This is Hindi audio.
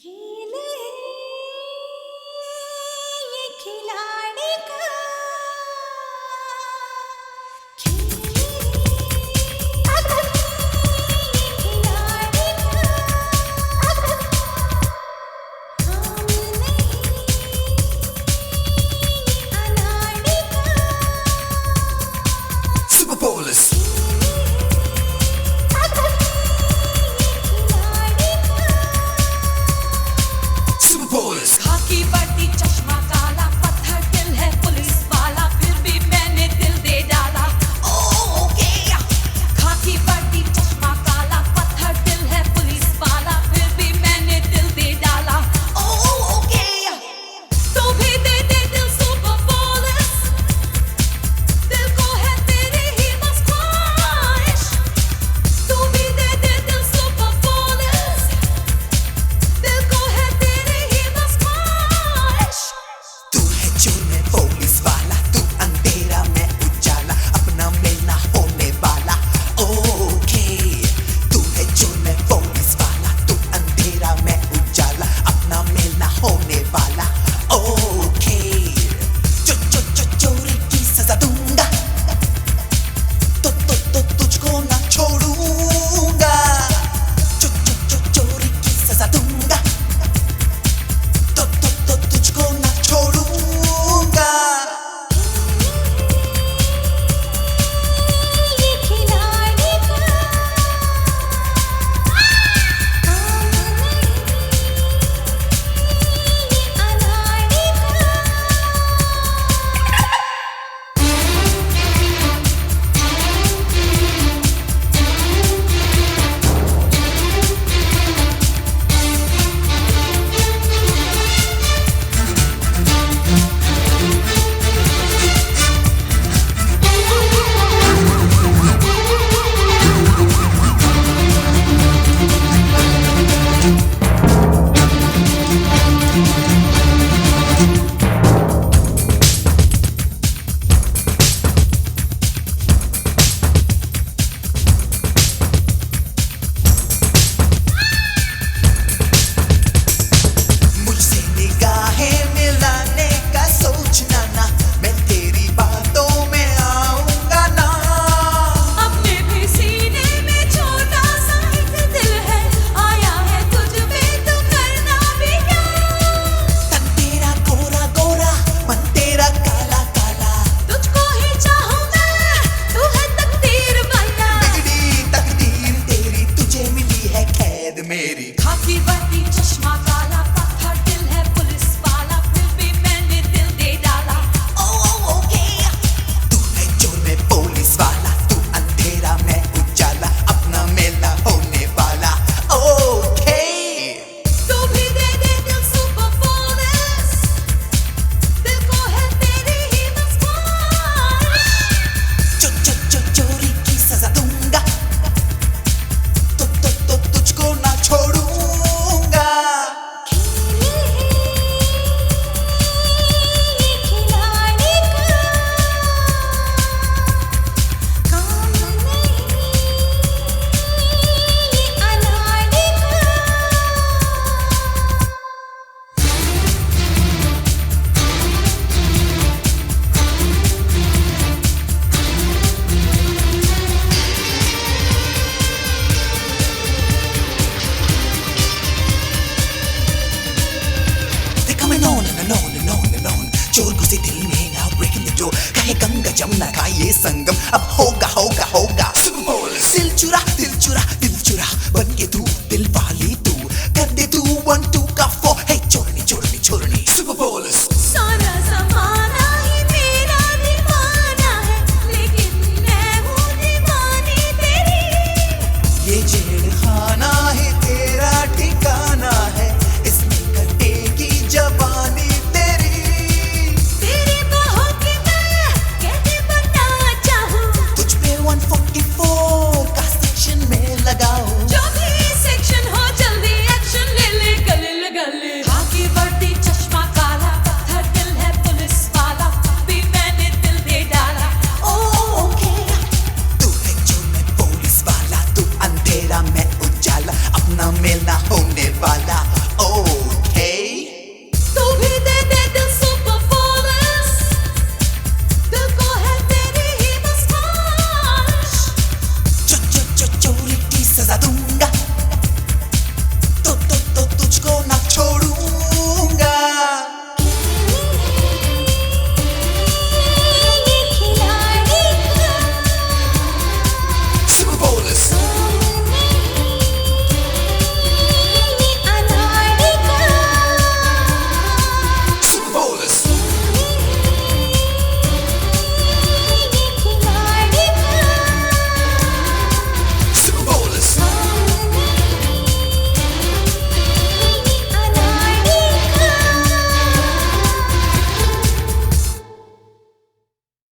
खेल है ये खिलाड़ी का खेल है ये खिलाड़ी का हम नहीं अनाड़ी का Superbowlers. Superbowlers. खाकी वर्दी चश्मा काला पत्थर दिल है पुलिस वाला फिर भी मैंने दिल दे डाला ओके खाकी वर्दी चश्मा काला पत्थर दिल है पुलिस वाला फिर भी मैंने दिल दे डाला ओके तो भी दे दे दिल सुपरबोलर्स दिल को है तेरी ही बस ख्वाहिश तो भी दे दे दिल सुपरबोलर्स दिल को है तेरी ही बस ख्वाहिश तू है चोर मैं पुलिस वाला, तू अंधेरा मैं उजाला, अपना मिलना होने वाला। ओके तू है चोर मैं पुलिस वाला, तू अंधेरा मैं उजाला, अपना मिलना होने वाला। ओके चोरी की सजा दूंगा तो तुझको ना छोड़ूंगा। चोरी की सजा दूंगा तो तुझको ना छोड़ूंगा। ये खिलाड़ी का हम नहीं अनाड़ी का मुझसे निगाहें मिलाने का सोचना ना, मैं तेरी बातों में आऊंगा ना। अपने भी सीने में छोटा सा एक दिल है आया है तुझ पे तो करना भी क्या तन तेरा गोरा गोरा, मन तेरा काला काला, तुझको ही चाहूं मैं तू है तकदीर वाला बिगड़ी तकदीर तेरी, तुझे मिली है कैद मेरी। खाकी वर्दी चश्मा काला पत्थर दिल है पुलिस वाला फिर भी मैंने दिल दे डाला ओके तू है चोर मैं पुलिस वाला, तू अंधेरा मैं उजाला, अपना मेला होने वाला। ओके तू भी दे दे दिल सुपरबोलर्स दिल को है तेरी ही बस ख्वाहिश चोरी की सजा दूंगा तो तुझको ना छोड़ूंगा। खेल है ये खिलाड़ी का काम नहीं अनाड़ी का They're coming on and on and on and on. चोर घुसे दिल में now breaking the door. कहे गंगा जमुना का ये संगम अब होगा होगा होगा। दिल चुरा बन के तू दिल